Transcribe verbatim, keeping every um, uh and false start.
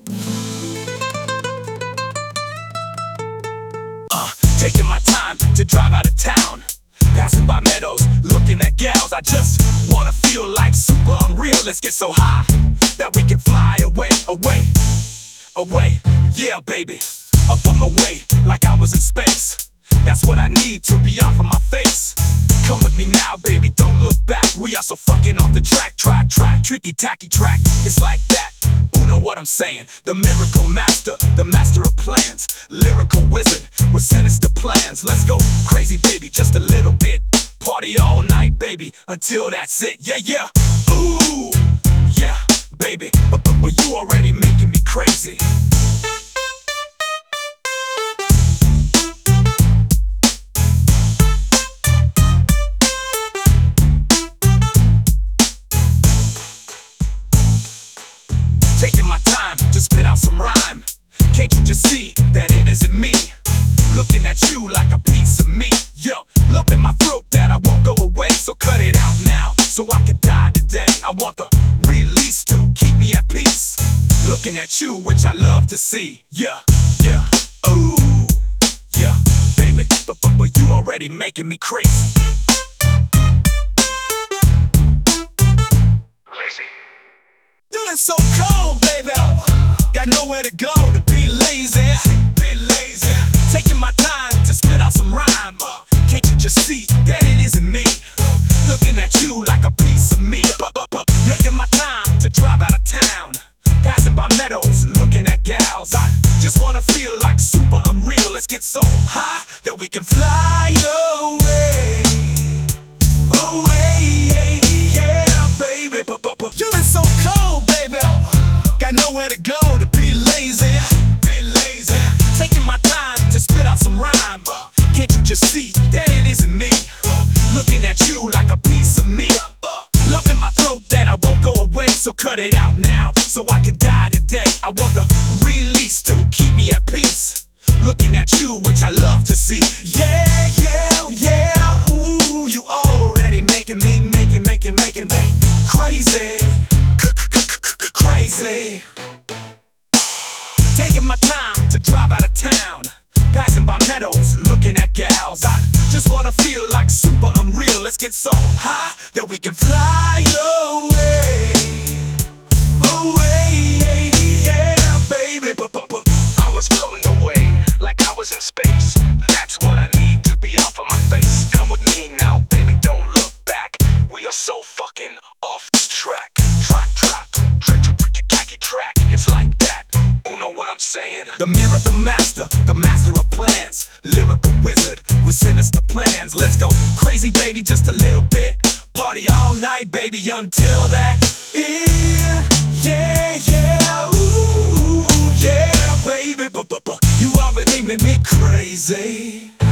Uh, taking my time to drive out of town, passing by meadows, looking at gals. I just wanna feel like super unreal. Let's get so high that we can fly away, away, away. Yeah, baby, up on my way like I was in space. That's what I need to be off of my face. Come with me now, baby, don't look back. We are so fucking off the track, track, track, tricky, tacky track. It's like that, you know what I'm saying? The miracle master, the master of plans, lyrical wizard with sinister plans. Let's go crazy, baby, just a little bit. Party all night, baby, until that's it. Yeah, yeah, ooh, yeah, baby, but, but, but you already making me crazy. Taking my time to spit out some rhyme. Can't you just see that it isn't me? Looking at you like a piece of meat. Yo, lump in my throat that I won't go away. So cut it out now, so I can die today. I want the release to keep me at peace. Looking at you, which I love to see. Yeah, yeah, ooh, yeah, baby, but, but, but you already making me crazy. Crazy. Feeling so cold, baby. Got nowhere to go to be lazy. Be lazy. Taking my time to spit out some rhyme. Can't you just see that it isn't me? Looking at you like a piece of meat. Taking my time to drive out of town, passing by meadows, looking at gals. I just wanna feel like super unreal. Let's get so high that we can fly away, away, yeah, baby. Feeling so cold, baby. Got nowhere to go to be lazy. Be lazy. Taking my time to spit out some rhyme. Can't you just see that it isn't me? Looking at you like a piece of meat. Lump in my throat that I won't go away. So cut it out now, so I can die today. I want the release to keep me at peace. Looking at you, which I love to see. Yeah, yeah, yeah. Ooh, you already making me, making, making, making me crazy. Crazy. Taking my time to drive out of town, passing by meadows, looking at gals. I just wanna feel like super unreal. Let's get so high that we can fly away, away, yeah, baby. But, but, but I was floating away like I was in space. That's what I need to be off of my face. Come with me now, baby, don't look back. We are so fucking off the track. Track, track, track, track, track, track. It's like that, you know what I'm saying? The mirror, the master, the master of plans, lyrical wizard with sinister plans. Let's go crazy, baby, just a little bit. Party all night, baby, until that yeah, yeah, yeah, ooh, yeah, baby, but, but, but you already made me crazy.